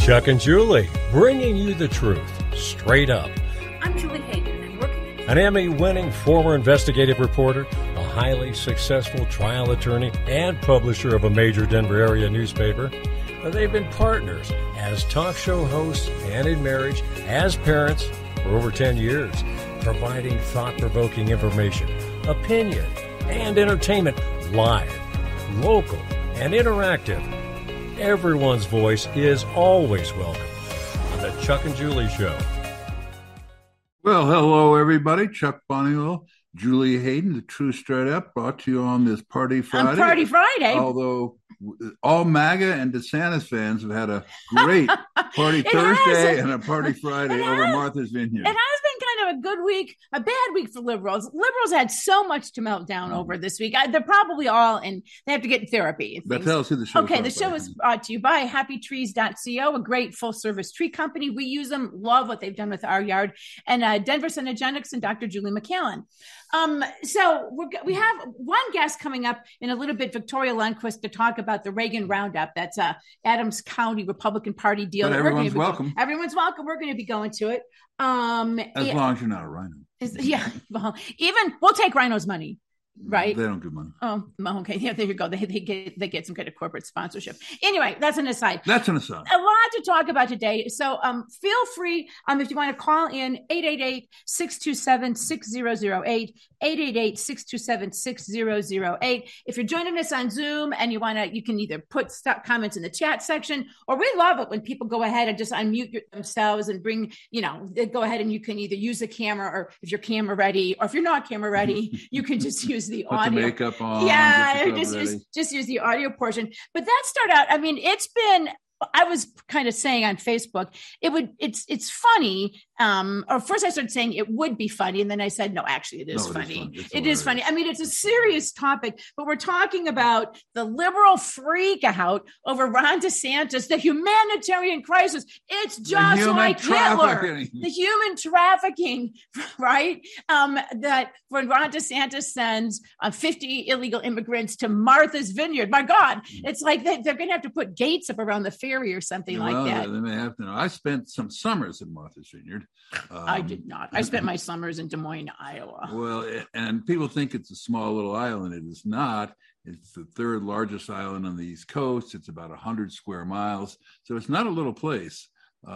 Chuck and Julie, bringing you the truth, straight up. I'm Julie Hayden, and working An Emmy-winning former investigative reporter, a highly successful trial attorney, and publisher of a major Denver area newspaper. They've been partners as talk show hosts and in marriage, as parents for over 10 years, providing thought-provoking information, opinion, and entertainment live, local, and interactive. Everyone's voice is always welcome on the Chuck and Julie Show. Well, hello, everybody. Chuck Bonniwell, Julie Hayden, the Truth Straight Up, brought to you on this Party Friday. On Party Friday. Although all MAGA and DeSantis fans have had a great Party Thursday and a Party Friday over Martha's Vineyard. It has been kind of a good week, a bad week for liberals. Liberals had so much to melt down over this week. They're probably all in, they have to get therapy. But tell us who the show is. Okay, the show is brought to you by happytrees.co, a great full-service tree company. We use them, love what they've done with our yard, and Denver Synergenics and Dr. Julie McCallan. So we have one guest coming up in a little bit, Victoria Lundquist, to talk about the Reagan Roundup. That's Adams County Republican Party deal. But everyone's welcome. Everyone's welcome. We're going to be going to it. As long as you're not a rhino. Yeah. Well, we'll take rhinos' money. Right. They don't give money. Oh, okay. Yeah, there you go. They get some kind of corporate sponsorship. Anyway, that's an aside. A lot to talk about today. So feel free if you want to call in 888-627-6008, 888-627-6008. If you're joining us on Zoom and you can either put comments in the chat section, or we love it when people go ahead and just unmute themselves and bring, go ahead and you can either use the camera, or if you're camera ready, or if you're not camera ready, you can just use the Put audio. The makeup on. Yeah, just use the audio portion. But that started out, it's been, I was kind of saying on Facebook, it's funny. Or first I started saying it would be funny. And then I said, no, actually it is funny. It is funny. It's a serious topic, but we're talking about the liberal freak out over Ron DeSantis, the humanitarian crisis. It's just like Hitler, the human trafficking, right? That when Ron DeSantis sends 50 illegal immigrants to Martha's Vineyard, my God, it's like they're going to have to put gates up around the ferry or something like that. They may have to. I spent some summers in Martha's Vineyard. I did not. I spent my summers in Des Moines, Iowa. Well, and people think it's a small little island. It is not. It's the third largest island on the East Coast. It's about 100 square miles. So it's not a little place.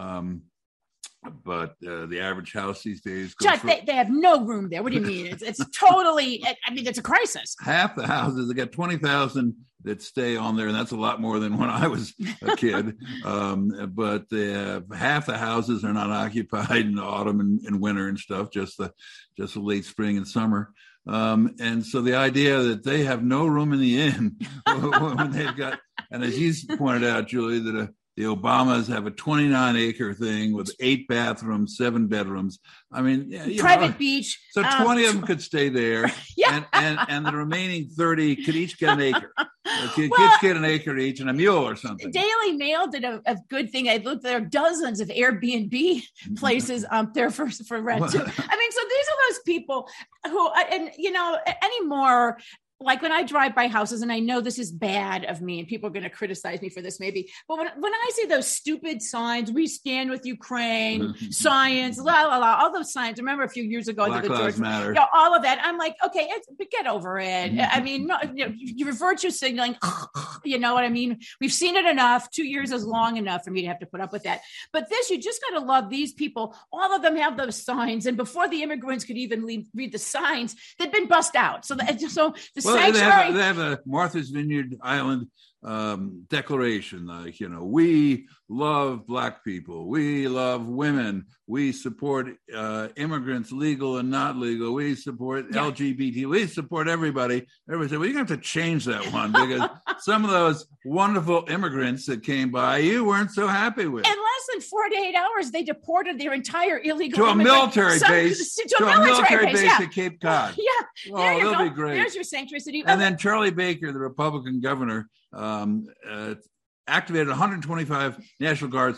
But the average house these days goes Chuck, they have no room there. What do you mean? It's totally, it's a crisis. Half the houses, they got 20,000 that stay on there, and that's a lot more than when I was a kid. But half the houses are not occupied in the autumn and winter and stuff, just the late spring and summer. And so the idea that they have no room in the inn when they've got, and as you pointed out, Julie, that the Obamas have a 29-acre thing with 8 bathrooms, 7 bedrooms. Private beach. So 20 of them could stay there, yeah. and the remaining 30 could each get an acre. Kids get an acre each and a mule or something. Daily Mail did a good thing. I looked, there are dozens of Airbnb places there for rent too. So these are those people who, anymore. Like when I drive by houses, and I know this is bad of me, and people are going to criticize me for this maybe, but when I see those stupid signs, we stand with Ukraine, science, all those signs. Remember a few years ago, Black Lives Matter. All of that. I'm like, okay, get over it. You're virtue signaling. You know what I mean? We've seen it enough. 2 years is long enough for me to have to put up with that. But this, you just got to love these people. All of them have those signs, and before the immigrants could even read the signs, they'd been bussed out. So the they have a Martha's Vineyard Island declaration, like, we love Black people, we love women, we support immigrants, legal and not legal, we support LGBT, we support everybody. Everybody said, well, you're going to have to change that one, because some of those wonderful immigrants that came by, you weren't so happy with. In less than 48 hours, they deported their entire illegal to a military base at Cape Cod. Yeah, oh, they'll be great. There's your sanctuary city. And then Charlie Baker, the Republican governor, activated 125 National Guardsmen.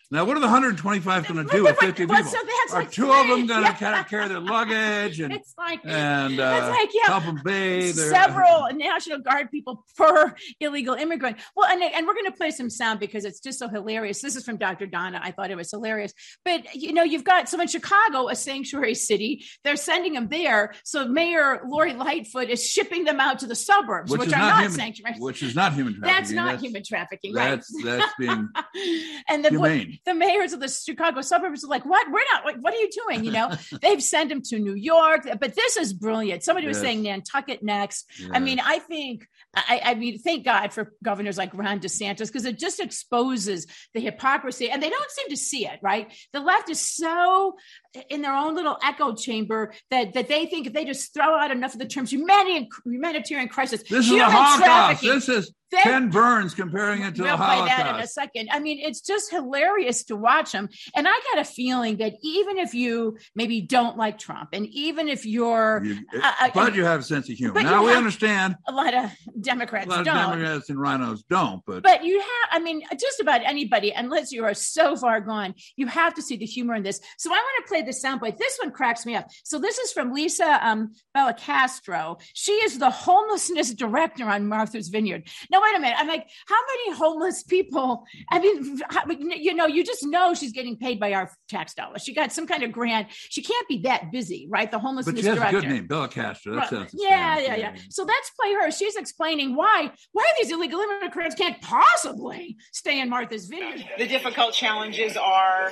Now, what are the 125 going to do with 50 people? So that's are two of them going to carry their luggage and help them bathe? Several National Guard people per illegal immigrant. Well, and we're going to play some sound because it's just so hilarious. This is from Dr. Donna. I thought it was hilarious. But, you've got, so in Chicago, a sanctuary city, they're sending them there. So Mayor Lori Lightfoot is shipping them out to the suburbs, which are not sanctuaries. Which is not human trafficking. That's not human trafficking, right? That's being and humane. The mayors of the Chicago suburbs are like, what? We're not, what are you doing? They've sent them to New York, but this is brilliant. Somebody was saying Nantucket next. Yes. I mean, I think, thank God for governors like Ron DeSantis, because it just exposes the hypocrisy and they don't seem to see it, right? The left is so in their own little echo chamber that they think if they just throw out enough of the terms humanitarian crisis, this is the Holocaust. This is Ken Burns comparing it to the Holocaust. We'll play that in a second. I mean, it's just hilarious to watch them. And I got a feeling that even if you maybe don't like Trump, and even if you're... but you have a sense of humor. Now, we understand... A lot of Democrats don't. Democrats and rhinos don't, But you have, just about anybody, unless you are so far gone, you have to see the humor in this. So I want to play the soundbite. This one cracks me up. So this is from Lisa Bellicastro. She is the homelessness director on Martha's Vineyard. Now, wait a minute. I'm like, how many homeless people? You just know she's getting paid by our tax dollars. She got some kind of grant. She can't be that busy, right? The homelessness director. But she has a good name, Bellicastro. That sounds yeah. So let's play her. She's explaining why these illegal immigrants can't possibly stay in Martha's Vineyard. The difficult challenges are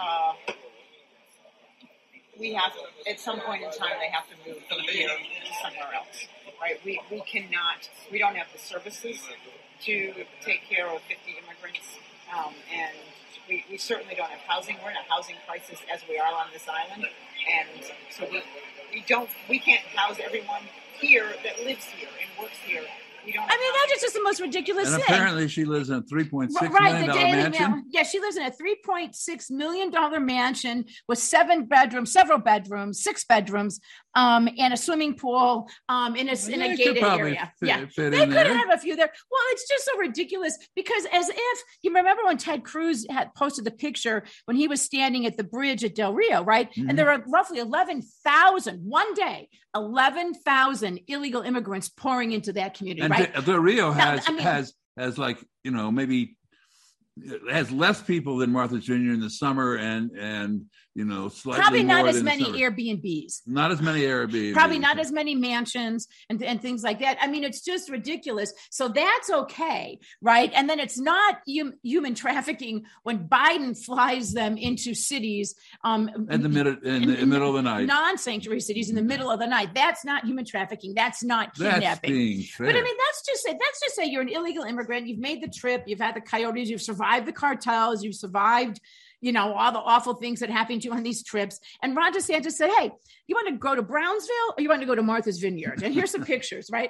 at some point in time, they have to move from here to somewhere else, right? We don't have the services to take care of 50 immigrants, and we certainly don't have housing. We're in a housing crisis as we are on this island, and so we can't house everyone here that lives here and works here. That's just the most ridiculous thing. Apparently she lives in a $3.6 million mansion. Yeah, she lives in a $3.6 million mansion with several bedrooms, 6 bedrooms, and a swimming pool in a gated area. They could have a few there. Well, it's just so ridiculous because as if you remember when Ted Cruz had posted the picture when he was standing at the bridge at Del Rio, right? Mm-hmm. And there are roughly 11,000 one day, 11,000 illegal immigrants pouring into that community. And right? Del Rio has maybe has less people than Martha's Vineyard in the summer and slightly probably not more as than many summer. Airbnbs. Not as many Airbnbs. Probably not as many mansions and things like that. It's just ridiculous. So that's okay, right? And then it's not human trafficking when Biden flies them into cities in the middle of the night. Non-sanctuary cities in the middle of the night. That's not human trafficking. That's not kidnapping. That's being fair. But let's just say you're an illegal immigrant. You've made the trip. You've had the coyotes. You've survived the cartels. You've survived all the awful things that happened to you on these trips. And Ron DeSantis said, hey, you want to go to Brownsville or you want to go to Martha's Vineyard? And here's some pictures, right?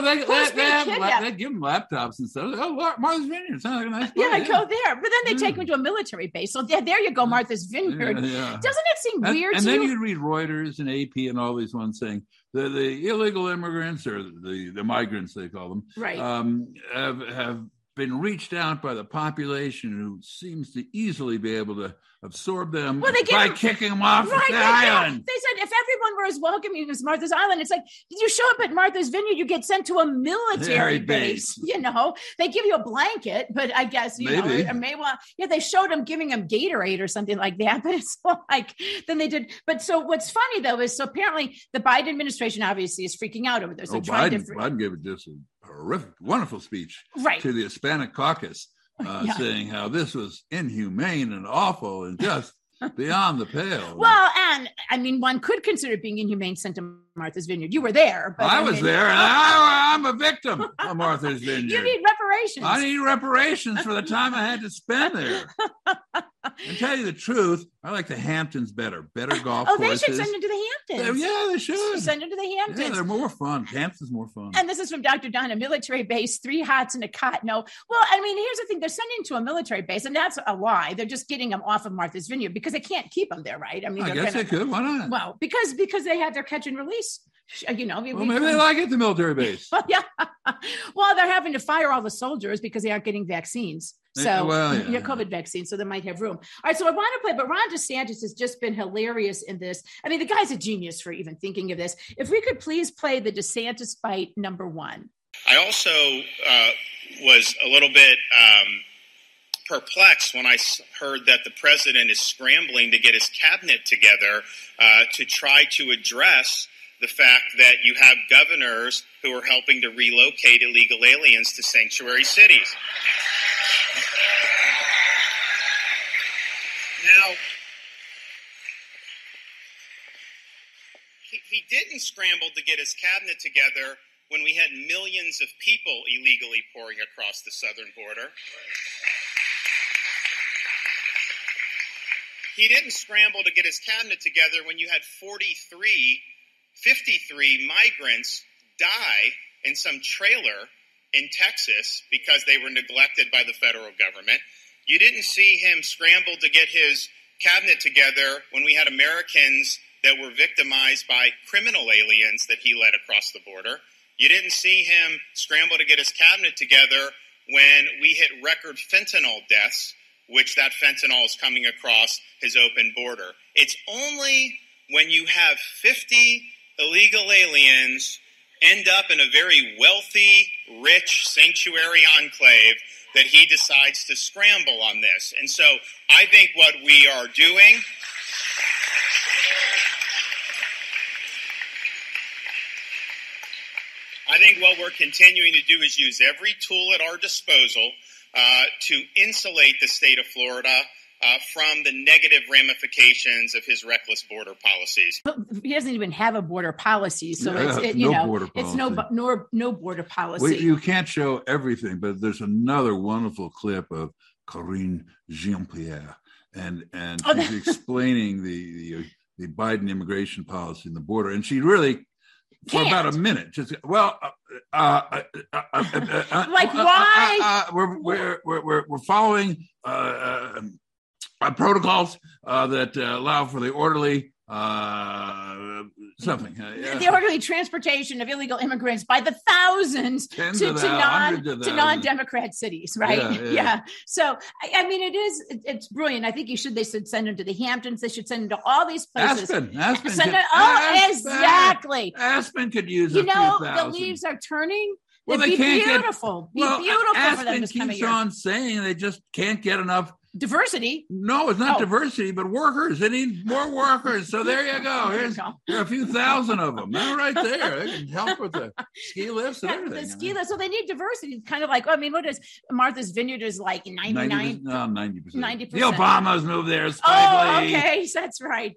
They give them laptops and stuff. Oh, Martha's Vineyard sounds like a nice place. Yeah, go there. But then they take them to a military base. So there you go, Martha's Vineyard. Yeah. Doesn't it seem weird and then you read Reuters and AP and all these ones saying the illegal immigrants or the migrants, they call them, right. have been reached out by the population who seems to easily be able to absorb them by kicking them off the island. They said if everyone were as welcoming as Martha's Island, it's like you show up at Martha's Vineyard, you get sent to a military base. They give you a blanket, but I guess they showed them giving them Gatorade or something like that. But it's like then they did. But so what's funny though is apparently the Biden administration obviously is freaking out over this. Biden gave just a horrific, wonderful speech to the Hispanic caucus. Saying how this was inhumane and awful and just beyond the pale. Well, and one could consider being inhumane sent to Martha's Vineyard. You were there. But I was there, and I'm a victim of Martha's Vineyard. You need reparations. I need reparations for the time I had to spend there. And tell you the truth, I like the Hamptons better. Better golf courses. They should send them to the Hamptons. They should. Send them to the Hamptons. Yeah, they're more fun. Hamptons more fun. And this is from Dr. Donna, military base, 3 hots and a cot. No. Well, here's the thing. They're sending to a military base, and that's a lie. They're just getting them off of Martha's Vineyard because they can't keep them there, right? I guess they could. Why not? Well, because they had their catch and release. Maybe they like it, the military base. Well, yeah. Well, they're having to fire all the soldiers because they aren't getting vaccines. So, COVID vaccine, so they might have room. All right, so I want to play, but Ron DeSantis has just been hilarious in this. I mean, the guy's a genius for even thinking of this. If we could please play the DeSantis bite number 1. I also was a little bit perplexed when I heard that the president is scrambling to get his cabinet together to try to address the fact that you have governors who are helping to relocate illegal aliens to sanctuary cities. Now, he didn't scramble to get his cabinet together when we had millions of people illegally pouring across the southern border. He didn't scramble to get his cabinet together when you had 53 migrants die in some trailer in Texas because they were neglected by the federal government. You didn't see him scramble to get his cabinet together when we had Americans that were victimized by criminal aliens that he led across the border. You didn't see him scramble to get his cabinet together when we hit record fentanyl deaths, which that fentanyl is coming across his open border. It's only when you have 50 illegal aliens end up in a very wealthy, rich sanctuary enclave that he decides to scramble on this. And so I think what we are doing what we're continuing to do is use every tool at our disposal to insulate the state of Florida from the negative ramifications of his reckless border policies. But he doesn't even have a border policy, so it's no border policy. You can't show everything, but there's another wonderful clip of Karine Jean-Pierre, and she's explaining the Biden immigration policy in the border, and she really. For about a minute, just like why? We're following protocols that allow for the orderly the orderly transportation of illegal immigrants by the thousands to non-Democrat cities, right? Yeah. So, I mean, it's brilliant. I think they should send them to the Hamptons. They should send them to all these places. Aspen. Exactly. Aspen could use the leaves are turning. Well, It'd be beautiful. Aspen for them to come here. keeps on saying they just can't get enough diversity. No, it's not diversity, but workers. They need more workers. So there you go. There are a few thousand of them. They're right there. They can help with the ski lifts and everything. The ski lifts. So they need diversity. It's kind of like, what is Martha's Vineyard is like 99? 90%. 90%. The Obamas moved there. Okay. That's right.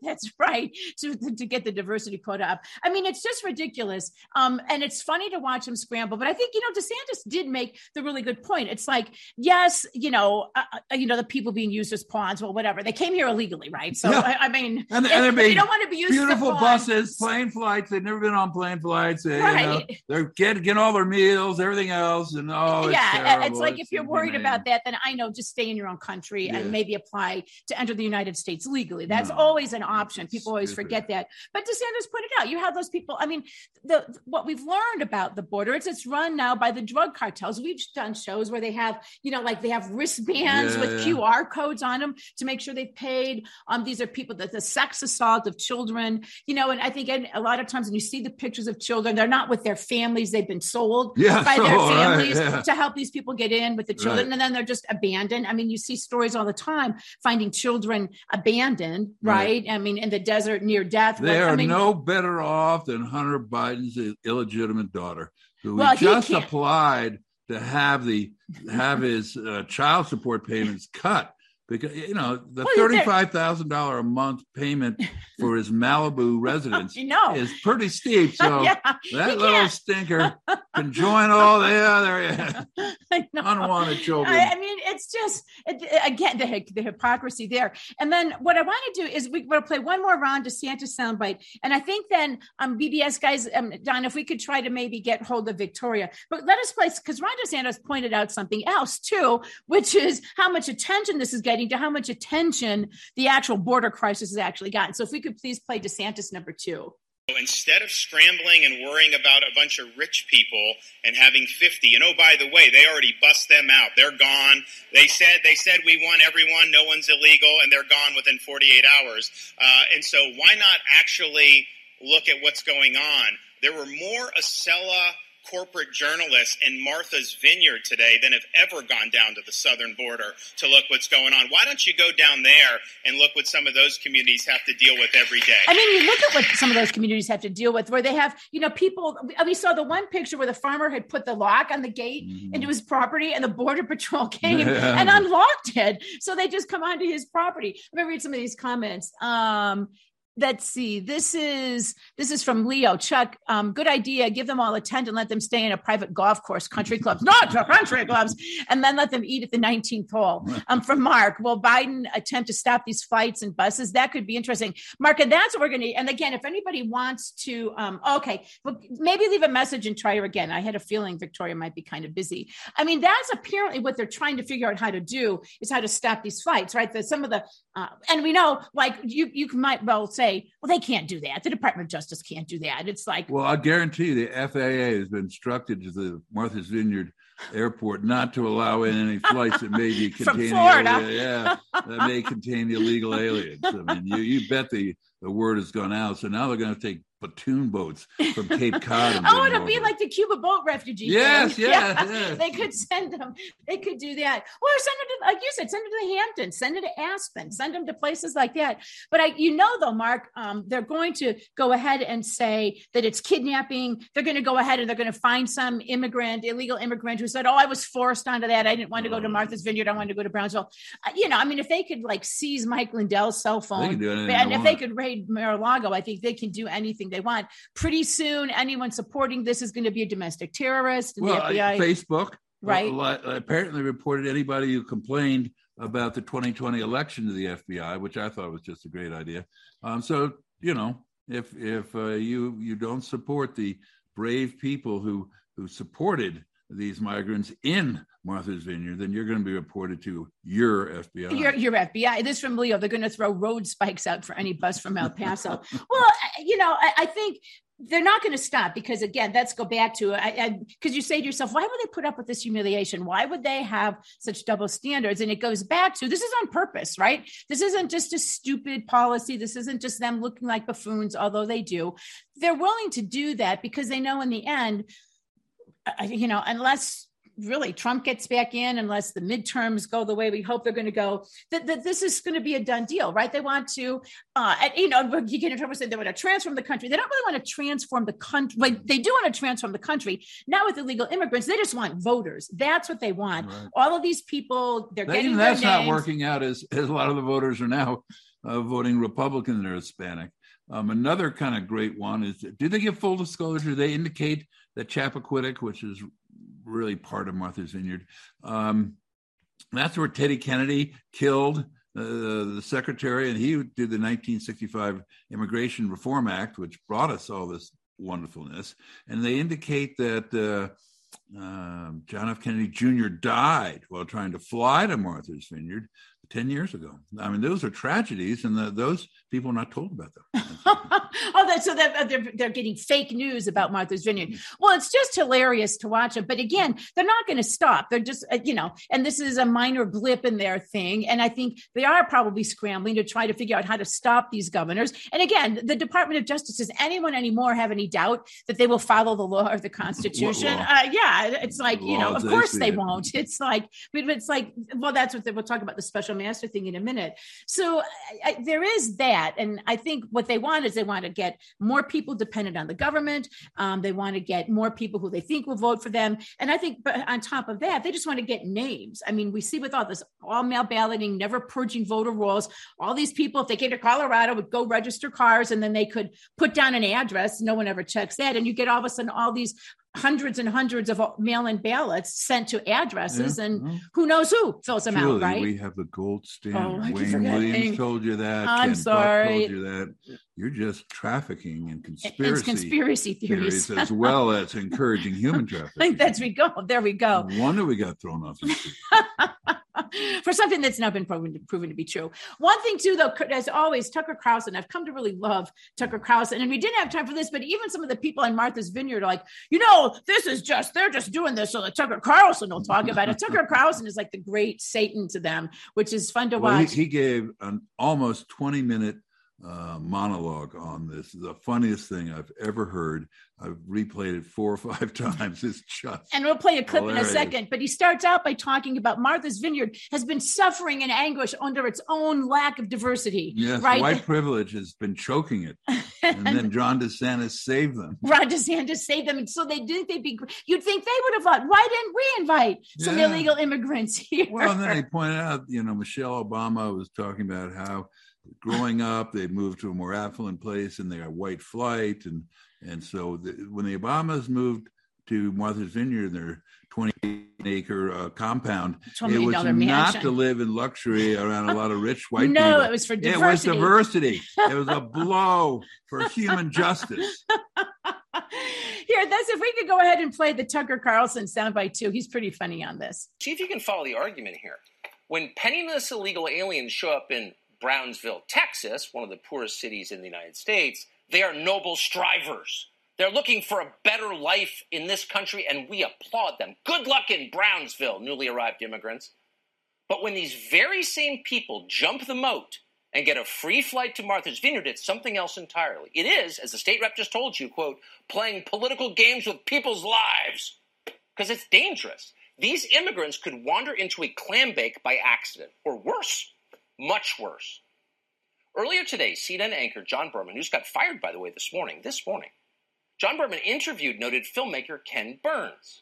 To get the diversity quota up. I mean, it's just ridiculous. And it's funny to watch them scramble. But I think, DeSantis did make the really good point. It's like, yes, the people being used as pawns, well, whatever. They came here illegally, right? So, I mean, and they don't want to be used beautiful as buses, plane flights. They've never been on plane flights. They're getting all their meals, everything else. And it's like, if you're worried about that, then I know, just stay in your own country and maybe apply to enter the United States legally. That's always an option. People always forget that. But DeSantis pointed out, you have those people. I mean, what we've learned about the border, it's run now by the drug cartels. We've done shows where they have, they have wristbands with QR codes on them to make sure they've paid. These are people that the sex assault of children, and I think a lot of times when you see the pictures of children, they're not with their families. They've been sold by their families to help these people get in with the children. And then they're just abandoned. I mean, you see stories all the time finding children abandoned, right? I mean, in the desert near death. They are no better off than Hunter Biden's illegitimate daughter, who just applied to have his child support payments cut because the $35,000 a month payment for his Malibu residence is pretty steep. So that little stinker can join all the other unwanted children. I mean, it's just again the hypocrisy there. And then what I want to do is we're going to play one more Ron DeSantis soundbite, and I think then BBS guys, Don, if we could try to maybe get hold of Victoria, but let us play because Ron DeSantis pointed out something else too, which is how much attention this is getting to how much attention the actual border crisis has actually gotten. So if we could please play DeSantis number 2. Instead of scrambling and worrying about a bunch of rich people and having 50, and oh, by the way, they already bust them out. They're gone. They said we want everyone. No one's illegal, and they're gone within 48 hours. And so why not actually look at what's going on? There were more Acela corporate journalists in Martha's Vineyard today than have ever gone down to the southern border to look what's going on. Why don't you go down there and look what some of those communities have to deal with every day? I mean, you look at what some of those communities have to deal with, where they have, people, we saw the one picture where the farmer had put the lock on the gate into his property, and the Border Patrol came and unlocked it. So they just come onto his property. Let me read some of these comments. Let's see. This is from Leo. Chuck, good idea. Give them all a tent and let them stay in a private golf course, country clubs, not country clubs, and then let them eat at the 19th hole. From Mark, will Biden attempt to stop these flights and buses? That could be interesting. Mark, and that's what we're going to, and again, if anybody wants to, well, maybe leave a message and try her again. I had a feeling Victoria might be kind of busy. I mean, that's apparently what they're trying to figure out how to do, is how to stop these flights, right? Some of the, and we know, like, you might well say, well, they can't do that. The Department of Justice can't do that. It's like, well, I guarantee you the FAA has been instructed to the Martha's Vineyard Airport not to allow in any flights that may be containing that may contain illegal aliens. I mean, you bet the word has gone out. So now they're going to take platoon boats from Cape Cod. It'll be like the Cuba boat refugee. Yes. They could send them. They could do that. Or send them to, like you said, send them to the Hamptons, send them to Aspen, send them to places like that. But though, Mark, they're going to go ahead and say that it's kidnapping. They're going to go ahead and they're going to find some illegal immigrant who said, I was forced onto that. I didn't want to go to Martha's Vineyard. I wanted to go to Brownsville. If they could seize Mike Lindell's cell phone, and if they could raid Mar-a-Lago, I think they can do anything they want. Pretty soon, anyone supporting this is going to be a domestic terrorist. And the FBI, Facebook, right? Apparently reported anybody who complained about the 2020 election to the FBI, which I thought was just a great idea. So if you don't support the brave people who supported these migrants in Martha's Vineyard, then you're going to be reported to your FBI. Your FBI. This from Leo. They're going to throw road spikes out for any bus from El Paso. Well, I think they're not going to stop, because, again, let's go back to because you say to yourself, why would they put up with this humiliation? Why would they have such double standards? And it goes back to, this is on purpose, right? This isn't just a stupid policy. This isn't just them looking like buffoons, although they do. They're willing to do that because they know in the end, unless really Trump gets back in, unless the midterms go the way we hope they're going to go, that this is going to be a done deal, right? They want to, you get in trouble saying they want to transform the country. They don't really want to transform the country. Like, they do want to transform the country, not with illegal immigrants. They just want voters. That's what they want. Right. All of these people, they're getting their names. That's not working out as a lot of the voters are now voting Republican or Hispanic. Another kind of great one is, did they give full disclosure? They indicate that Chappaquiddick, which is really part of Martha's Vineyard, that's where Teddy Kennedy killed the secretary, and he did the 1965 Immigration Reform Act, which brought us all this wonderfulness. And they indicate that John F. Kennedy Jr. died while trying to fly to Martha's Vineyard 10 years ago. I mean, those are tragedies, and those people are not told about them. So they're getting fake news about Martha's Vineyard. Well, it's just hilarious to watch it. But again, they're not going to stop. They're just, and this is a minor blip in their thing. And I think they are probably scrambling to try to figure out how to stop these governors. And again, the Department of Justice, does anyone anymore have any doubt that they will follow the law or the Constitution? It's like, of course they won't. It's like, well, that's what we'll talk about the special master thing in a minute. So there is that. And I think what they want is they want to get more people dependent on the government. They want to get more people who they think will vote for them. And I think, but on top of that, they just want to get names. I mean, we see with all this all-mail balloting, never purging voter rolls, all these people, if they came to Colorado, would go register cars, and then they could put down an address. No one ever checks that. And you get all of a sudden all these hundreds and hundreds of mail-in ballots sent to addresses, and who knows who fills them out, right? We have the gold standard. Wayne Williams told you that. I'm Ken sorry. Buck told you that. You're just trafficking in conspiracy theories as well as encouraging human trafficking. There we go. No wonder we got thrown off. for something that's now been proven to be true. One thing too, though, as always, Tucker Carlson, I've come to really love Tucker Carlson, and we didn't have time for this, but even some of the people on Martha's Vineyard are like, they're just doing this so that Tucker Carlson will talk about it. Tucker Carlson is like the great Satan to them, which is fun to watch. He gave an almost 20-minute monologue on this. The funniest thing I've ever heard. I've replayed it 4 or 5 times. It's just and we'll play a clip hilarious. In a second, but he starts out by talking about Martha's Vineyard has been suffering in anguish under its own lack of diversity. Yes, right? White privilege has been choking it. And then Ron DeSantis saved them. Ron DeSantis saved them. And so they didn't they'd be, you'd think they would have thought, why didn't we invite some illegal immigrants here? Well, and then they pointed out, Michelle Obama was talking about how growing up, they moved to a more affluent place and they got white flight. And so when the Obamas moved to Martha's Vineyard, their 20-acre compound, it was not to live in luxury around a lot of rich white people. No, it was for diversity. It was diversity. It was a blow for human justice. Here, if we could go ahead and play the Tucker Carlson soundbite too. He's pretty funny on this. See if you can follow the argument here. When penniless illegal aliens show up in Brownsville, Texas, one of the poorest cities in the United States, they are noble strivers. They're looking for a better life in this country, and we applaud them. Good luck in Brownsville, newly arrived immigrants. But when these very same people jump the moat and get a free flight to Martha's Vineyard, it's something else entirely. It is, as the state rep just told you, quote, playing political games with people's lives, because it's dangerous. These immigrants could wander into a clam bake by accident, or worse, much worse. Earlier today, CNN anchor John Berman, who's got fired, by the way, this morning, John Berman interviewed noted filmmaker Ken Burns.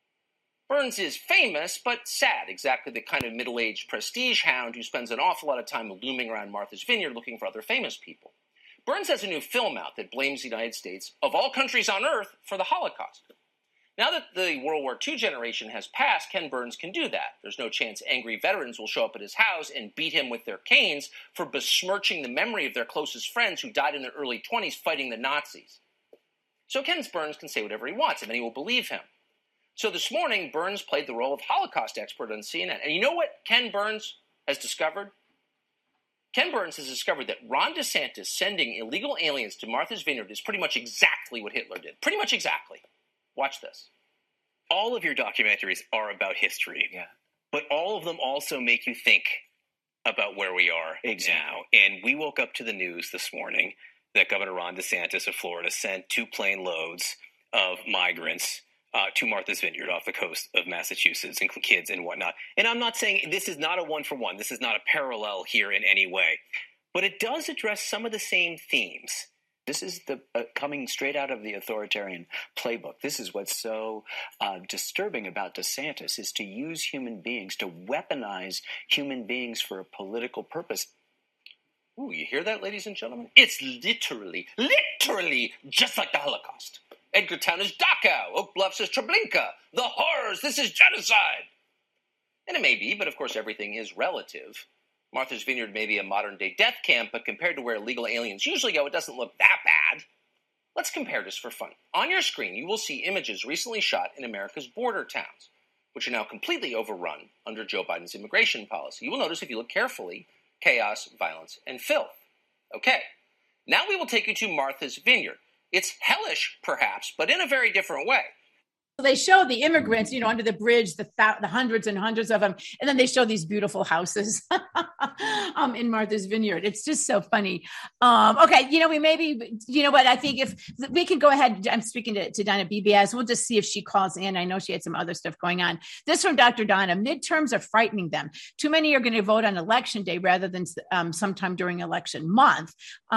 Burns is famous, but sad, exactly the kind of middle-aged prestige hound who spends an awful lot of time looming around Martha's Vineyard looking for other famous people. Burns has a new film out that blames the United States, of all countries on earth, for the Holocaust. Now that the World War II generation has passed, Ken Burns can do that. There's no chance angry veterans will show up at his house and beat him with their canes for besmirching the memory of their closest friends who died in their early 20s fighting the Nazis. So Ken Burns can say whatever he wants, and anyone will believe him. So this morning, Burns played the role of Holocaust expert on CNN. And you know what Ken Burns has discovered? Ken Burns has discovered that Ron DeSantis sending illegal aliens to Martha's Vineyard is pretty much exactly what Hitler did. Pretty much exactly. Watch this. All of your documentaries are about history, but all of them also make you think about where we are now. And we woke up to the news this morning that Governor Ron DeSantis of Florida sent 2 plane loads of migrants to Martha's Vineyard off the coast of Massachusetts, including kids and whatnot. And I'm not saying this is not a one-for-one. This is not a parallel here in any way. But it does address some of the same themes. This is the coming straight out of the authoritarian playbook. This is what's so disturbing about DeSantis, is to use human beings, to weaponize human beings for a political purpose. Ooh, you hear that, ladies and gentlemen? It's literally just like the Holocaust. Edgartown is Dachau. Oak Bluffs is Treblinka. The horrors, this is genocide. And it may be, but of course everything is relative. Martha's Vineyard may be a modern-day death camp, but compared to where illegal aliens usually go, it doesn't look that bad. Let's compare this for fun. On your screen, you will see images recently shot in America's border towns, which are now completely overrun under Joe Biden's immigration policy. You will notice, if you look carefully, chaos, violence, and filth. Okay, now we will take you to Martha's Vineyard. It's hellish, perhaps, but in a very different way. They show the immigrants, under the bridge, the hundreds and hundreds of them. And then they show these beautiful houses in Martha's Vineyard. It's just so funny. Okay. I think if we can go ahead, I'm speaking to Donna BBS. We'll just see if she calls in. I know she had some other stuff going on. This from Dr. Donna: midterms are frightening them. Too many are going to vote on election day rather than sometime during election month.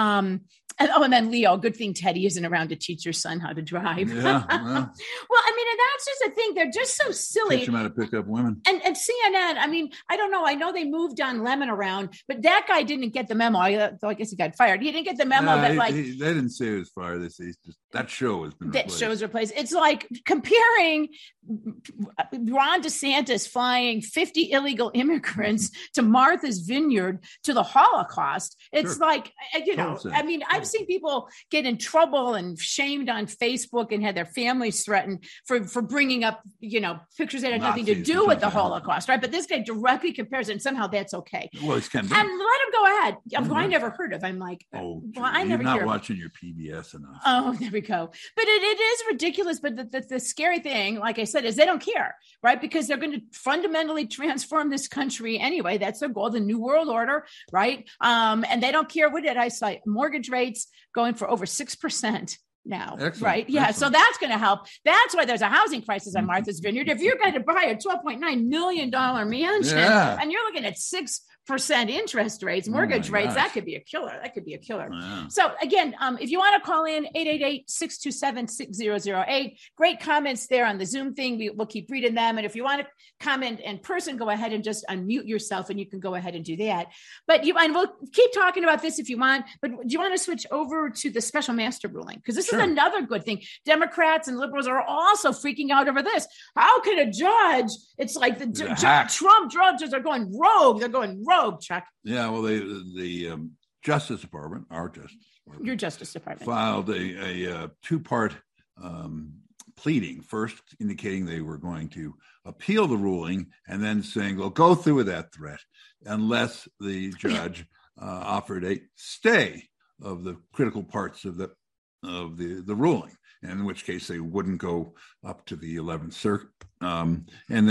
And then Leo, good thing Teddy isn't around to teach your son how to drive. Yeah. Well, and that's just the thing. They're just so silly. Teach them how to pick up women. And CNN, I don't know. I know they moved Don Lemon around, but that guy didn't get the memo. I guess he got fired. He didn't get the memo they didn't say he was fired. That show has been replaced. That show's replaced. It's like comparing Ron DeSantis flying 50 illegal immigrants to Martha's Vineyard to the Holocaust. It's like, I mean, I've seen people get in trouble and shamed on Facebook and had their families threatened for bringing up, pictures that had nothing to do with the Holocaust, right? But this guy directly compares it, and somehow that's okay. Well, it's kind of, and let him go ahead. I never heard of. I'm like, I never. You're not watching your PBS enough. Oh, there we go. But it is ridiculous. But the scary thing, like I said, is they don't care, right? Because they're going to fundamentally transform this country anyway. That's their goal, the New World Order, right? And they don't care. What did I say? Mortgage rates going for over 6% now. Excellent. Right? Yeah. Excellent. So that's going to help. That's why there's a housing crisis on Martha's Vineyard. If you're going to buy a $12.9 million mansion and you're looking at 6% interest rates, mortgage rates, that could be a killer. Yeah. So again, if you want to call in, 888-627-6008, great comments there on the Zoom thing. We'll keep reading them. And if you want to comment in person, go ahead and just unmute yourself and you can go ahead and do that. And we'll keep talking about this if you want, but do you want to switch over to the special master ruling? Because this is another good thing. Democrats and liberals are also freaking out over this. How can a judge, it's like the Trump judges are going rogue. They're going rogue, Chuck. Yeah, well, the Justice Department, our Justice Department, your Justice Department, filed a two-part pleading. First, indicating they were going to appeal the ruling, and then saying, "Well, go through with that threat unless the judge offered a stay of the critical parts of the ruling." In which case they wouldn't go up to the 11th Circuit. And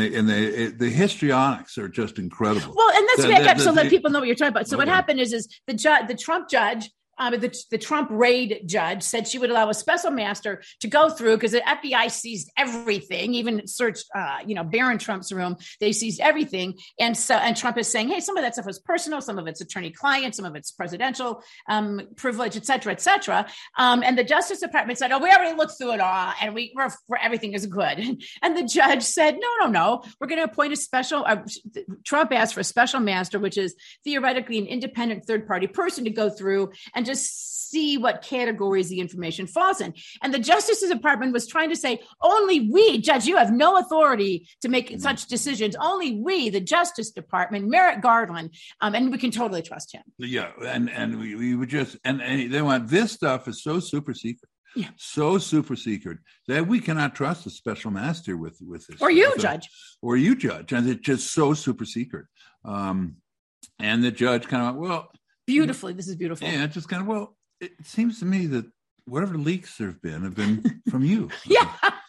the histrionics are just incredible. Well, and let's back up so let people know what you're talking about. So what happened is the Trump judge, the Trump raid judge said she would allow a special master to go through because the FBI seized everything, even searched, Barron Trump's room. They seized everything. And Trump is saying, hey, some of that stuff was personal, some of it's attorney-client, some of it's presidential privilege, et cetera, et cetera. And the Justice Department said, we already looked through it all and we're everything is good. And the judge said, no, we're going to appoint a special, Trump asked for a special master, which is theoretically an independent third-party person to go through and just see what categories the information falls in. And the Justice Department was trying to say, only we, Judge, you have no authority to make such decisions. Only we, the Justice Department, Merrick Garland, and we can totally trust him. Yeah, and we would just, and they went, this stuff is so super secret. Yeah. So super secret that we cannot trust a special master with this. Or you, Judge. Or you, Judge. And it's just so super secret. And the judge kind of went, well, beautifully. This is beautiful. Yeah, just kind of, it seems to me that whatever leaks there have been from you. Yeah.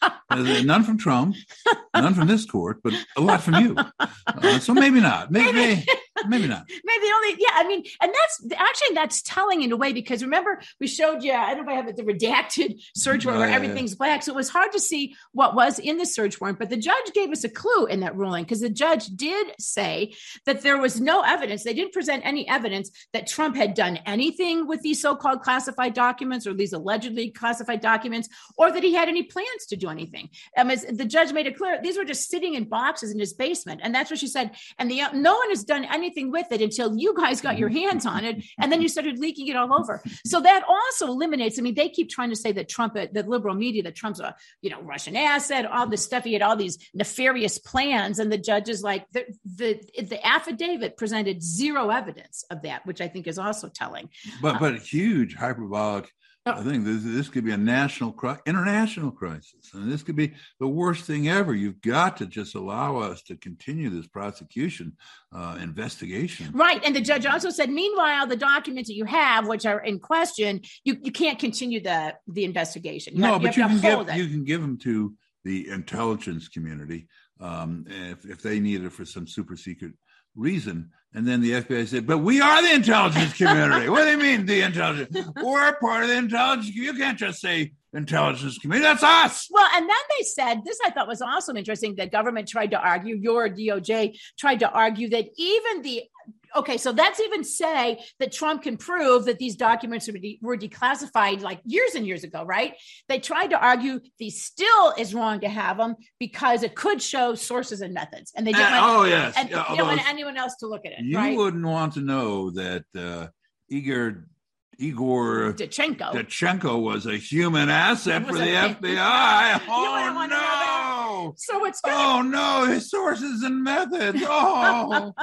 None from Trump, none from this court, but a lot from you. So maybe not. Maybe not. Maybe only, and that's telling in a way, because remember, we showed you, I don't know if I have it, the redacted search warrant where everything's black. So it was hard to see what was in the search warrant, but the judge gave us a clue in that ruling, because the judge did say that there was no evidence. They didn't present any evidence that Trump had done anything with these so-called classified documents or these allegedly classified documents, or that he had any plans to do anything. As the judge made it clear, these were just sitting in boxes in his basement. And that's what she said. And no one has done anything with it until you guys got your hands on it. And then you started leaking it all over. So that also eliminates, they keep trying to say that Trump, the liberal media, that Trump's a, Russian asset, all this stuff. He had all these nefarious plans. And the judge is like, the affidavit presented zero evidence of that, which I think is also telling. But huge hyperbolic. I think this could be a international crisis. And this could be the worst thing ever. You've got to just allow us to continue this prosecution investigation. Right. And the judge also said, meanwhile, the documents that you have, which are in question, you can't continue the investigation. You can give them to the intelligence community if they need it for some super secret reason. And then the FBI said, but we are the intelligence community. What do you mean, the intelligence? We're part of the intelligence. You can't just say intelligence community. That's us. Well, and then they said, this I thought was also interesting, that government tried to argue, your DOJ tried to argue that so that's even say that Trump can prove that these documents were declassified like years and years ago, right? They tried to argue he still is wrong to have them because it could show sources and methods. And they didn't want anyone else to look at it. You wouldn't want to know that Igor Danchenko was a human asset for the FBI. Oh, no. no. So what's his sources and methods. Oh.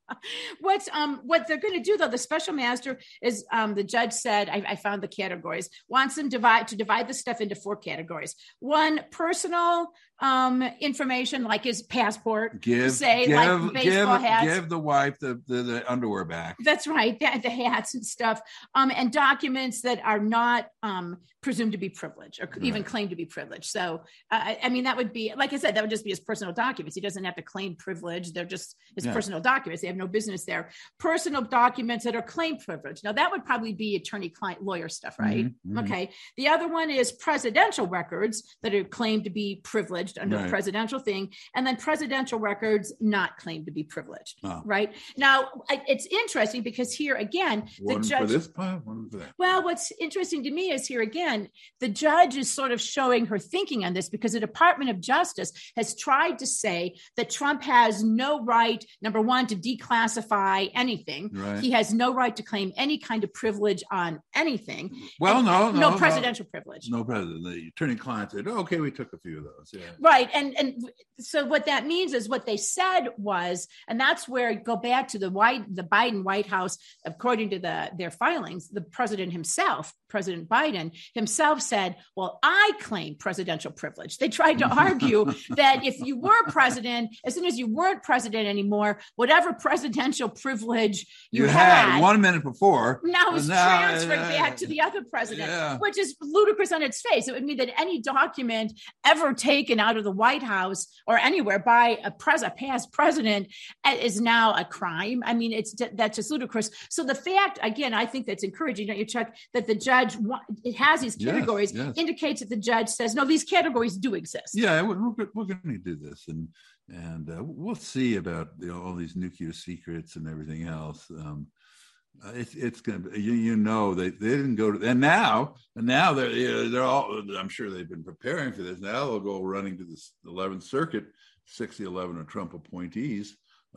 What they're going to do, though, the special master is, the judge said, I found the categories, wants them to divide the stuff into 4 categories. One, personal information, like his passport, like baseball hats. Give the wife the underwear back. That's right, the hats and stuff, and documents that are not presumed to be privileged or even claimed to be privileged. So, I mean, that would be, like I said, that would just be his personal documents. He doesn't have to claim privilege. They're just his personal documents. They have no business there. Personal documents that are claimed privilege. Now, that would probably be attorney-client lawyer stuff, right? Mm-hmm. Okay. The other one is presidential records that are claimed to be privileged under the presidential thing, and then presidential records not claimed to be privileged, right? Now, it's interesting because here again, one the judge... for this pile, one for that. Well, what's interesting to me is here again, the judge is sort of showing her thinking on this because the Department of Justice has tried to say that Trump has no right, number one, to declassify anything. Right. He has no right to claim any kind of privilege on anything. Well, no presidential privilege. No president. The attorney-client said, okay, we took a few of those. Yeah. Right. And so what that means is what they said was, and that's where go back to the Biden White House, according to their filings, the president himself, President Biden himself said, well, I claim presidential privilege. They tried to argue that if you were president, as soon as you weren't president anymore, whatever presidential privilege you had 1 minute before, now is transferred back to the other president, which is ludicrous on its face. It would mean that any document ever taken out of the White House or anywhere by a past president is now a crime. I mean, that's just ludicrous. So the fact, again, I think that's encouraging, don't you, Chuck, that the judge has these categories, indicates that the judge says, no, these categories do exist. Yeah, we're going to do this. And we'll see about all these nuclear secrets and everything else. It's going to be, they didn't go to, and now they're all, I'm sure they've been preparing for this. Now they'll go running to the 11th Circuit, 11 of Trump appointees.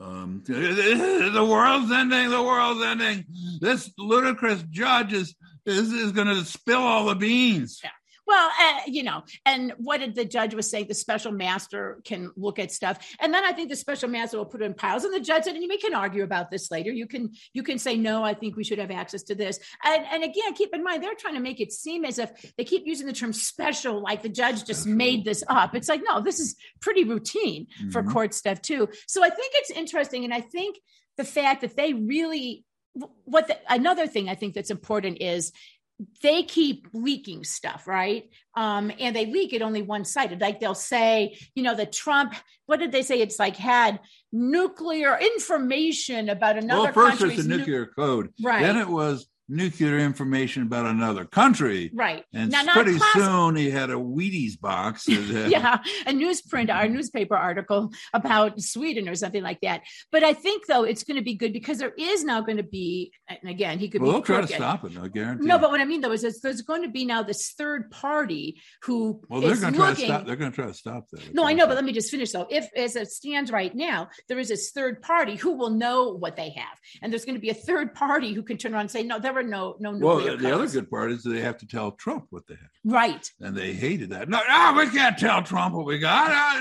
The world's ending. This ludicrous judge is going to spill all the beans. Yeah. Well, and what did the judge was saying? The special master can look at stuff, and then I think the special master will put it in piles. And the judge said, and we can argue about this later. You can say, no, I think we should have access to this. And again, keep in mind, they're trying to make it seem as if they keep using the term special, like the judge just made this up. It's like, no, this is pretty routine for court stuff too. So I think it's interesting, and I think the fact that they really, another thing I think that's important is, they keep leaking stuff, right? And they leak it only one-sided. Like they'll say, that Trump, what did they say? It's like had nuclear information about another country. Well, first it's the nuclear code. Right. Then it was nuclear information about another country. Right. And now, pretty soon he had a Wheaties box. A newspaper article about Sweden or something like that. But I think, though, it's going to be good because there is now going to be, and again, he could be crooked. They'll try to stop it, I guarantee. No, but what I mean, though, is there's going to be now this third party who they're going to try to stop that. No, I know, but let me just finish, though. If, as it stands right now, there is this third party who will know what they have. And there's going to be a third party who can turn around and say, no, there were no Well, the other good part is they have to tell Trump what they have. Right. And they hated that. No, we can't tell Trump what we got.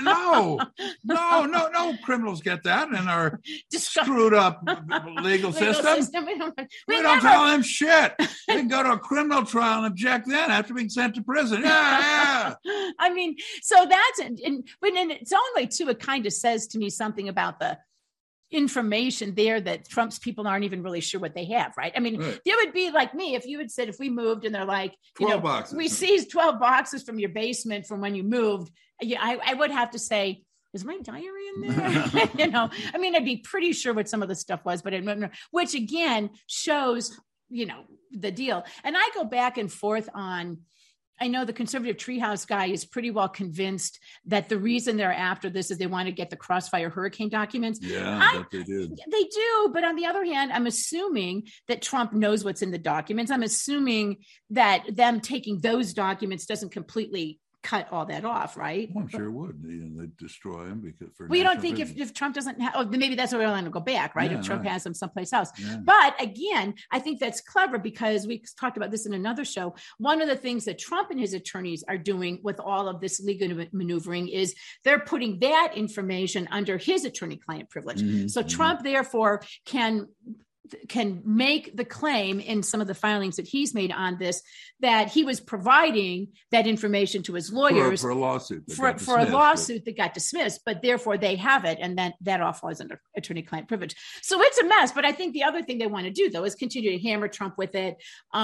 No criminals get that in our screwed up legal system. We don't tell them shit. They can go to a criminal trial and object then after being sent to prison. Yeah. I mean, so that's, and it's only too, it kind of says to me something about the information there that Trump's people aren't even really sure what they have, right? I mean, It would be like me if you had said, if we moved and they're like, 12 boxes. We seized 12 boxes from your basement from when you moved. I would have to say, is my diary in there? I mean, I'd be pretty sure what some of the stuff was, but I don't know, which again shows, the deal. And I go back and forth on, I know the conservative treehouse guy is pretty well convinced that the reason they're after this is they want to get the Crossfire hurricane documents. Yeah, they do. They do. But on the other hand, I'm assuming that Trump knows what's in the documents. I'm assuming that them taking those documents doesn't completely cut all that off, right? Well, I'm sure it would. They'd destroy him because. We don't think if Trump doesn't have, maybe that's why we want to go back, right? Yeah, if Trump right. has them someplace else. Yeah. But again, I think that's clever because we talked about this in another show. One of the things that Trump and his attorneys are doing with all of this legal maneuvering is they're putting that information under his attorney-client privilege. Mm-hmm. So Trump, therefore, can make the claim in some of the filings that he's made on this that he was providing that information to his lawyers for a lawsuit that got dismissed, but therefore they have it, and then that all falls under attorney-client privilege. So it's a mess. But I think the other thing they want to do, though, is continue to hammer Trump with it.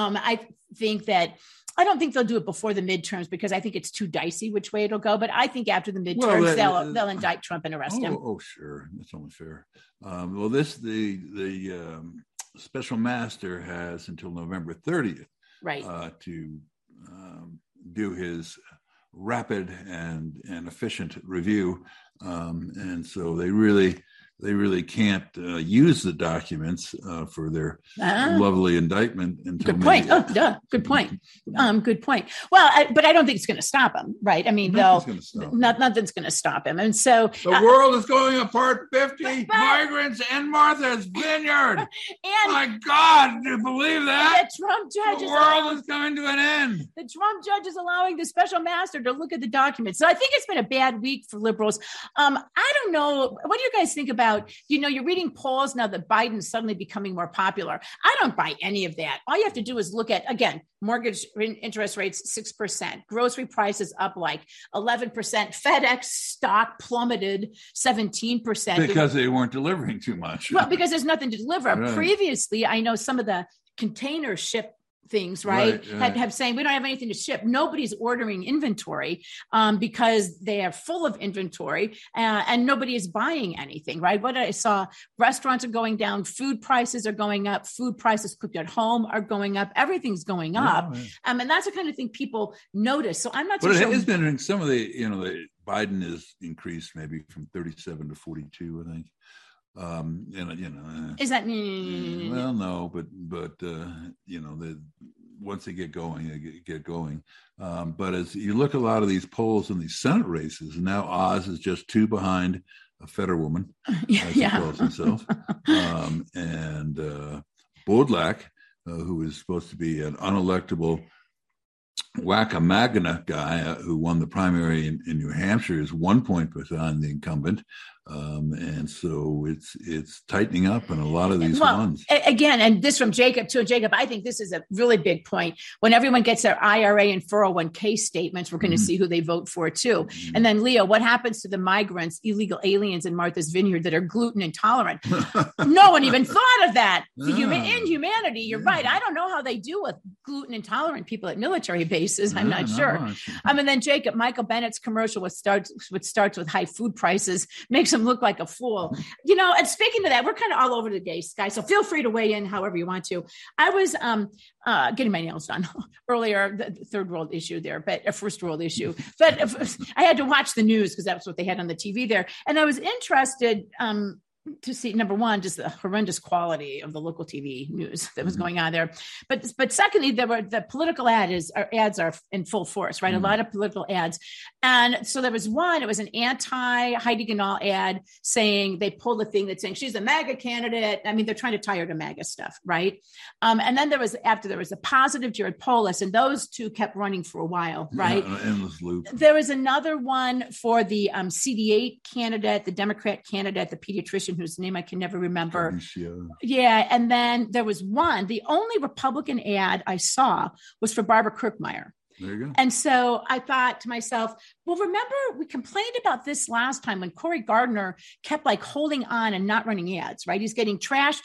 I don't think they'll do it before the midterms because I think it's too dicey which way it'll go. But I think after the midterms, they'll indict Trump and arrest him. Oh, sure. That's only fair. The special master has until November 30th to do his rapid and efficient review. And so they really can't use the documents for their lovely indictment until good point. Good point. Good point. Well, but I don't think it's going to stop him, right? I mean, nothing's going to stop him. And so the world is going apart 50 migrants and Martha's Vineyard. And my God, do you believe that? The Trump judge the world is coming to an end. The Trump judge is allowing the special master to look at the documents. So I think it's been a bad week for liberals. I don't know. What do you guys think about? You're reading polls now that Biden's suddenly becoming more popular. I don't buy any of that. All you have to do is look at, again, mortgage interest rates, 6%, grocery prices up like 11%, FedEx stock plummeted 17%. Because they weren't delivering too much. Well, because there's nothing to deliver. Right. Previously, I know some of the container ship things, right. Have saying we don't have anything to ship. Nobody's ordering inventory because they are full of inventory and nobody is buying anything, right? What I saw, restaurants are going down, food prices are going up, food prices cooked at home are going up, everything's going up. And that's the kind of thing people notice. So I'm not too sure. But it has been some of the Biden has increased maybe from 37 to 42, I think. Is that well, no, but once they get going, they get going. But as you look at a lot of these polls in these Senate races, now Oz is just 2 behind a Fetterwoman, as he calls himself, and Bodlak, who is supposed to be an unelectable Wackamagana guy who won the primary in New Hampshire, is 1 point behind the incumbent. And so it's tightening up in a lot of these ones. Again, and this from Jacob too. Jacob, I think this is a really big point. When everyone gets their IRA and 401k statements, we're going to see who they vote for too. And then Leo, what happens to the migrants, illegal aliens in Martha's Vineyard that are gluten intolerant? No one even thought of that. Inhumanity. You're right. I don't know how they do with gluten intolerant people at military bases. I'm not sure. And then Jacob, Michael Bennett's commercial, which starts with high food prices, makes him look like a fool. And speaking of that, we're kind of all over the place, guys. So feel free to weigh in however you want to. I was getting my nails done earlier, the third world issue there, but a first world issue. But I had to watch the news because that's what they had on the TV there. And I was interested to see, number one, just the horrendous quality of the local TV news that was going on there. But secondly, the political ads are in full force, right? A lot of political ads. And so there was one, it was an anti-Heidi Ganahl ad saying, they pulled a thing that's saying she's a MAGA candidate. I mean, they're trying to tie her to MAGA stuff, right? And then there was a positive Jared Polis, and those two kept running for a while, right? An endless loop. There was another one for the CD8 candidate, the Democrat candidate, the pediatrician whose name I can never remember. Yeah. And then there was one, the only Republican ad I saw was for Barbara Kirkmeyer. There you go. And so I thought to myself, well, remember we complained about this last time when Cory Gardner kept like holding on and not running ads, right? He's getting trash.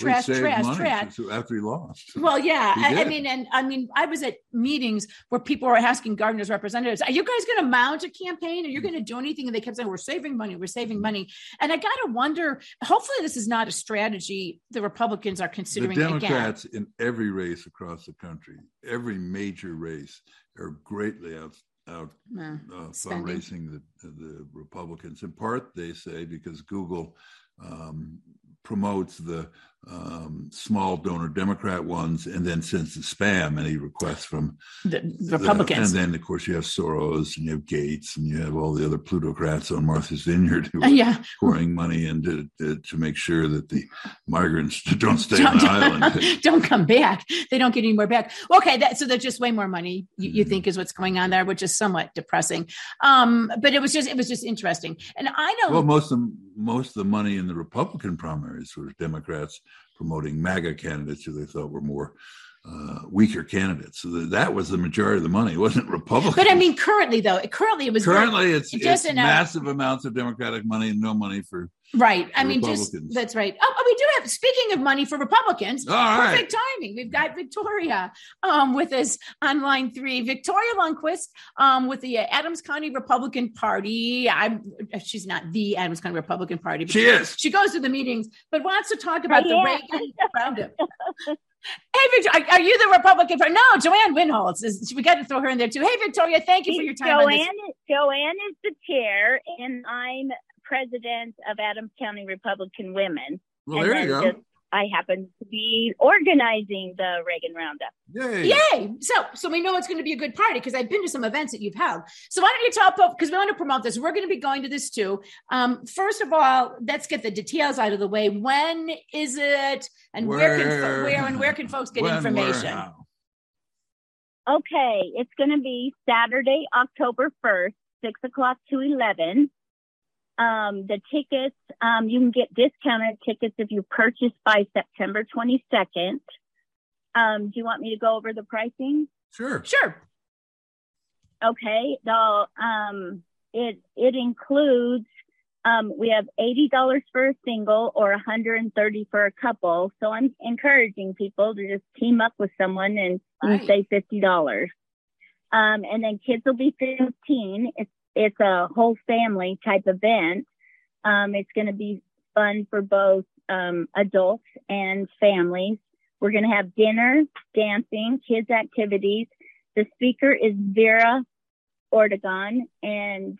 After he lost. Well, yeah. I mean, I was at meetings where people were asking Gardner's representatives, are you guys going to mount a campaign? Are you going to do anything? And they kept saying, we're saving money. And I got to wonder, hopefully this is not a strategy the Republicans are considering again. The Democrats in every race across the country, every major race, are greatly outracing the Republicans. In part, they say, because Google promotes the small donor Democrat ones, and then sends the spam any requests from the Republicans. And then, of course, you have Soros and you have Gates and you have all the other plutocrats on Martha's Vineyard who are pouring money in to make sure that the migrants don't stay on the island. Don't come back. They don't get any more back. Okay, so there's just way more money, you think, is what's going on there, which is somewhat depressing. But it was just interesting. And I know... Well, most of the money in the Republican primaries was Democrats promoting MAGA candidates who they thought were more weaker candidates. So that was the majority of the money. It wasn't Republicans. But I mean, currently it was it's massive amounts of Democratic money and no money for right. I mean, that's right. Oh, we do have. Speaking of money for Republicans, perfect timing. We've got Victoria with us on line 3. Victoria Lundquist with the Adams County Republican Party. She's not the Adams County Republican Party, but she is. She goes to the meetings, but wants to talk about the Reagan Roundup. Hey, Victoria, are you the Republican? No, Joanne Winholtz. We got to throw her in there too. Hey, Victoria, thank you for your time. Joanne is the chair, and I'm president of Adams County Republican Women. Well, there you go. I happen to be organizing the Reagan Roundup. Yay! So we know it's going to be a good party because I've been to some events that you've held. So why don't you talk about, because we want to promote this. We're going to be going to this too. First of all, let's get the details out of the way. When is it, and where can folks get information? Okay, it's going to be Saturday, October 1st, 6 o'clock to 11. The tickets, you can get discounted tickets if you purchase by September 22nd. Do you want me to go over the pricing? Sure. Okay. It includes, we have $80 for a single or $130 for a couple. So I'm encouraging people to just team up with someone and save $50. And then kids will be 15. It's a whole family type event. It's going to be fun for both adults and families. We're going to have dinner, dancing, kids activities. The speaker is Vera Ortegon, and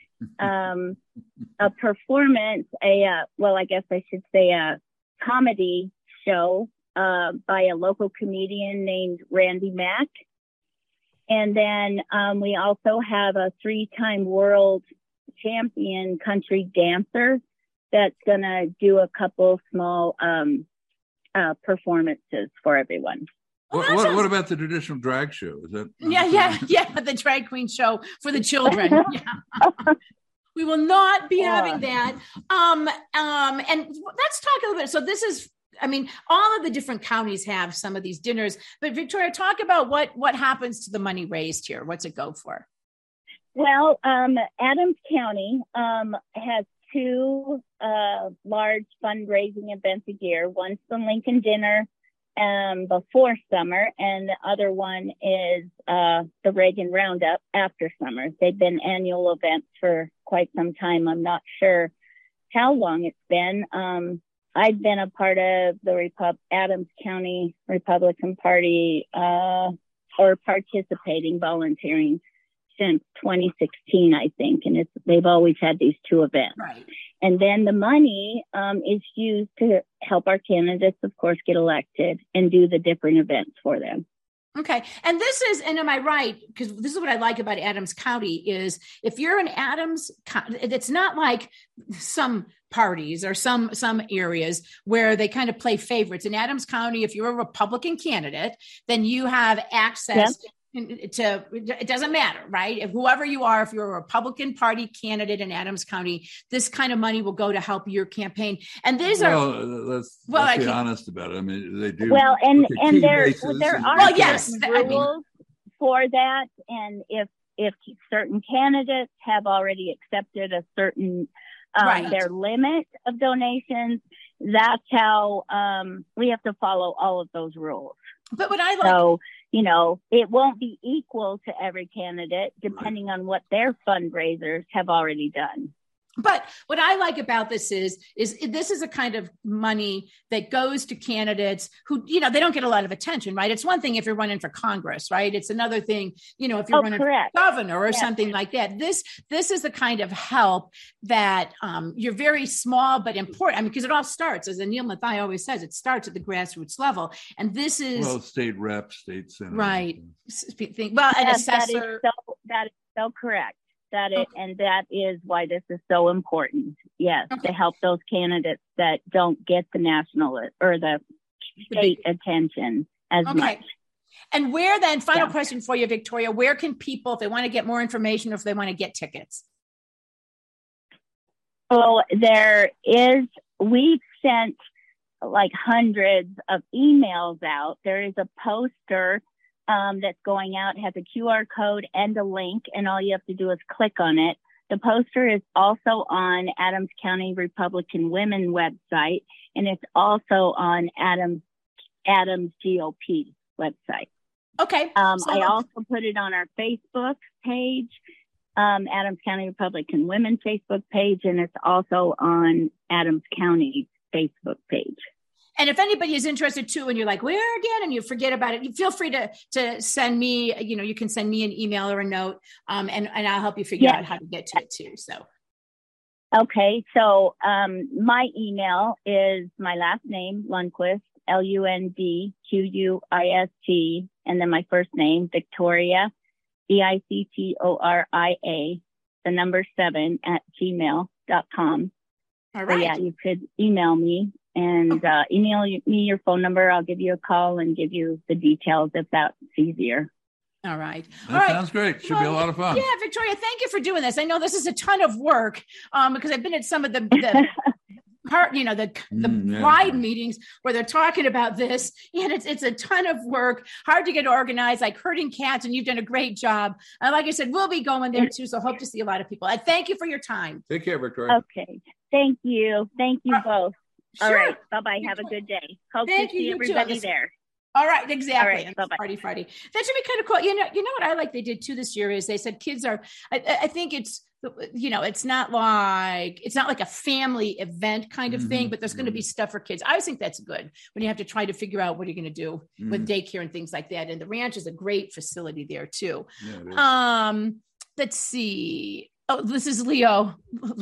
a performance, I guess I should say a comedy show by a local comedian named Randy Mack. And then we also have a 3-time world champion country dancer that's going to do a couple small performances for everyone. What about the traditional drag show? Is that? Yeah. The drag queen show for the children. Yeah. We will not be having that. And let's talk a little bit. So this is, I mean, all of the different counties have some of these dinners, but Victoria, talk about what happens to the money raised here. What's it go for? Well, Adams County has 2 large fundraising events a year. One's the Lincoln Dinner before summer, and the other one is the Reagan Roundup after summer. They've been annual events for quite some time. I'm not sure how long it's been. I've been a part of the Adams County Republican Party or participating, volunteering since 2016, I think. And they've always had these 2 events. Right. And then the money is used to help our candidates, of course, get elected and do the different events for them. Okay. And this is, and am I right? Because this is what I like about Adams County is if you're in Adams, it's not like some parties or some areas where they kind of play favorites. In Adams County, if you're a Republican candidate, then you have access to, it doesn't matter, right? If whoever you are, if you're a Republican Party candidate in Adams County, this kind of money will go to help your campaign. And these let's be honest about it. I mean, they do. Well, and there are rules for that. And if certain candidates have already accepted a certain their limit of donations, that's how we have to follow all of those rules. But what I like, it won't be equal to every candidate depending on what their fundraisers have already done. But what I like about this is this is a kind of money that goes to candidates who, they don't get a lot of attention, right? It's one thing if you're running for Congress, right? It's another thing, if you're running for governor or something like that. This is the kind of help that you're very small but important. Because it all starts, as Anil Mathai always says, it starts at the grassroots level. And this is state rep, state senator, right? Well, an assessor. That is so correct. And that is why this is so important. Yes, to help those candidates that don't get the national or the state attention as much. And where then, final question for you, Victoria, where can people, if they want to get more information or if they want to get tickets? Well, we've sent like hundreds of emails out. There is a poster that's going out, has a QR code and a link, and all you have to do is click on it. The poster is also on Adams County Republican Women website, and it's also on Adams GOP website. Okay. I also put it on our Facebook page, Adams County Republican Women Facebook page, and it's also on Adams County Facebook page. And if anybody is interested too, and you're like, where again, and you forget about it, you feel free to send me, you can send me an email or a note, and I'll help you figure out how to get to it too. So. Okay. So, my email is my last name, Lundquist, LUNDQUIST, and then my first name, Victoria, VICTORIA, the number 7 @gmail.com. All right. So, you could email me. And email me your phone number. I'll give you a call and give you the details if that's easier. All right. That sounds great. Should be a lot of fun. Yeah, Victoria, thank you for doing this. I know this is a ton of work because I've been at some of the bride meetings where they're talking about this, and it's a ton of work, hard to get organized, like herding cats, and you've done a great job. And like I said, we'll be going there too, so hope to see a lot of people. I thank you for your time. Take care, Victoria. Okay. Thank you. Thank you both. Sure. All right. Bye-bye. Have a good day. Hope to see everybody there. All right. Exactly. All right, bye-bye. Party Friday. That should be kind of cool. You know what I like they did too this year is they said kids are, I think it's, it's not like a family event kind of thing, but there's going to be stuff for kids. I always think that's good when you have to try to figure out what you're going to do with daycare and things like that. And the ranch is a great facility there too. Yeah, let's see. Oh, this is Leo.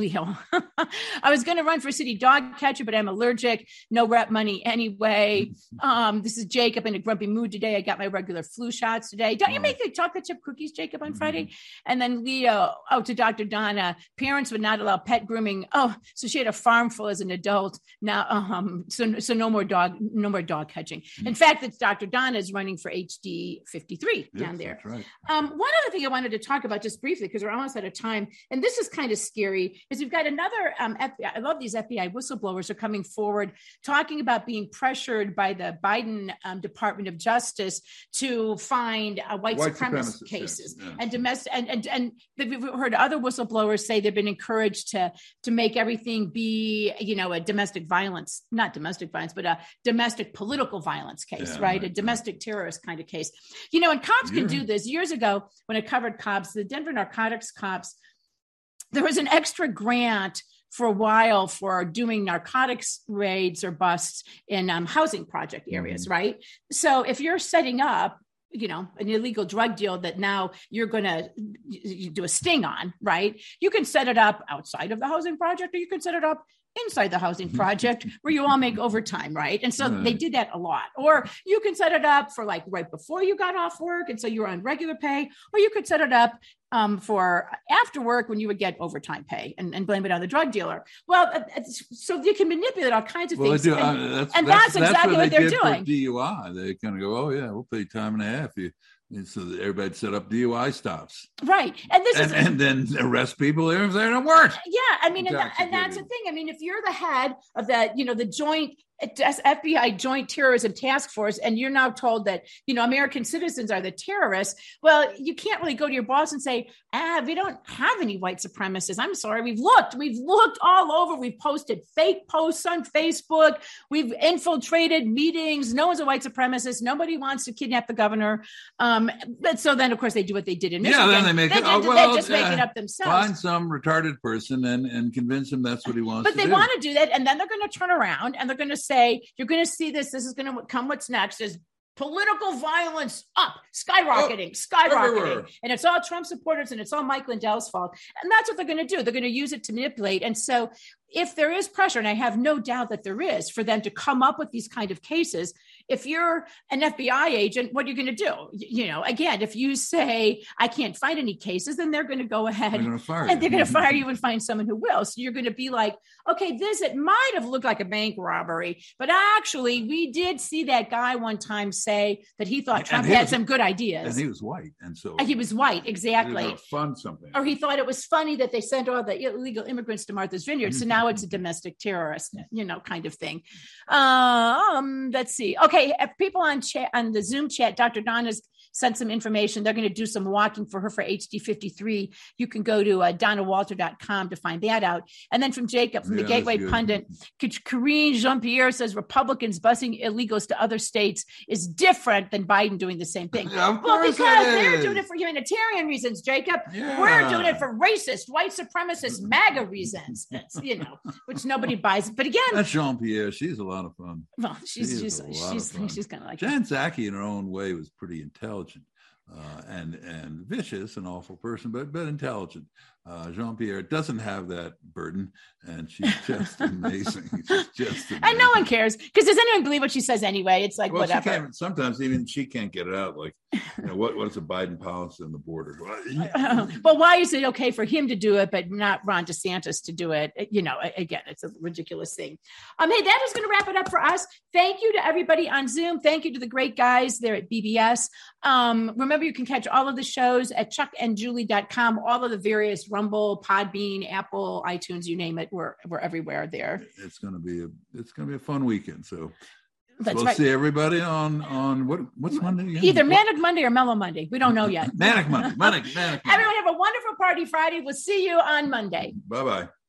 I was going to run for city dog catcher, but I'm allergic. No rep money anyway. This is Jacob in a grumpy mood today. I got my regular flu shots today. Don't you make the chocolate chip cookies, Jacob, on Friday? And then Leo, to Dr. Donna, parents would not allow pet grooming. Oh, so she had a farm full as an adult. Now, so no more dog catching. In fact, it's Dr. Donna is running for HD 53 down there. That's right. One other thing I wanted to talk about just briefly, because we're almost out of time, and this is kind of scary, is we've got another FBI. I love these FBI whistleblowers are coming forward talking about being pressured by the Biden Department of Justice to find white supremacist cases and domestic. And we've heard other whistleblowers say they've been encouraged to make everything be, a domestic violence, not domestic violence, but a domestic political violence case, right? A domestic terrorist kind of case. And cops can do this. Years ago, when I covered cops, the Denver narcotics cops, there was an extra grant for a while for doing narcotics raids or busts in housing project areas, right? So if you're setting up, an illegal drug deal that now you're going to do a sting on, right? You can set it up outside of the housing project, or you can set it up inside the housing project where you all make overtime, right? And so they did that a lot. Or you can set it up for like right before you got off work, and so you're on regular pay, or you could set it up for after work when you would get overtime pay and blame it on the drug dealer. Well, so you can manipulate all kinds of things. That's exactly what they're doing. DUI, they kind of go, oh yeah, we'll pay time and a half. And so everybody set up DUI stops, right? And then arrest people there if they don't work. Yeah, I mean, and that's the thing. I mean, if you're the head of that, the joint FBI Joint Terrorism Task Force, and you're now told that, American citizens are the terrorists. Well, you can't really go to your boss and say, we don't have any white supremacists. I'm sorry. We've looked all over. We've posted fake posts on Facebook. We've infiltrated meetings. No one's a white supremacist. Nobody wants to kidnap the governor. But so then, of course, they do what they did in Michigan. Yeah, then they make they just make it up themselves. Find some retarded person and convince him that's what he wants to do. But they want to do that, and then they're going to turn around and they're going to say, you're going to see this is going to come. What's next is political violence skyrocketing. Everywhere. And it's all Trump supporters and it's all Mike Lindell's fault. And that's what they're going to do. They're going to use it to manipulate. And so if there is pressure, and I have no doubt that there is, for them to come up with these kind of cases, if you're an FBI agent, what are you going to do? Again, if you say, I can't find any cases, then they're going to go ahead and they're going to fire you and find someone who will. So you're going to be like, okay, it might have looked like a bank robbery, but actually we did see that guy one time say that he thought Trump had some good ideas. And he was white. And so he was white, exactly. He was fund something. Or he thought it was funny that they sent all the illegal immigrants to Martha's Vineyard. So now it's a domestic terrorist, kind of thing. Let's see. Okay, people on the Zoom chat, Dr. Don has sent some information. They're going to do some walking for her for HD53. You can go to DonnaWalter.com to find that out. And then from Jacob, from the Gateway Pundit, Karine Jean-Pierre says Republicans busing illegals to other states is different than Biden doing the same thing. Yeah, because they're doing it for humanitarian reasons, Jacob. Yeah. We're doing it for racist, white supremacist, MAGA reasons, which nobody buys. But again, that's Jean-Pierre. She's a lot of fun. Well, she's kind of like Jen Psaki in her own way was pretty intelligent. And vicious, an awful person, but intelligent. Jean-Pierre doesn't have that burden, and she's just amazing. And no one cares, because does anyone believe what she says anyway? It's like, whatever. Sometimes even she can't get it out. Like, what's a Biden policy on the border? Well, why is it okay for him to do it, but not Ron DeSantis to do it? Again, it's a ridiculous thing. Hey, that is going to wrap it up for us. Thank you to everybody on Zoom. Thank you to the great guys there at BBS. Remember, you can catch all of the shows at chuckandjulie.com, all of the various Rumble, Podbean, Apple, iTunes, you name it. We're everywhere there. It's going to be a fun weekend. So we'll see everybody on what's Monday again? Either Manic Monday or Mellow Monday. We don't know yet. Manic Monday. Manic Monday. Everyone have a wonderful party Friday. We'll see you on Monday. Bye-bye.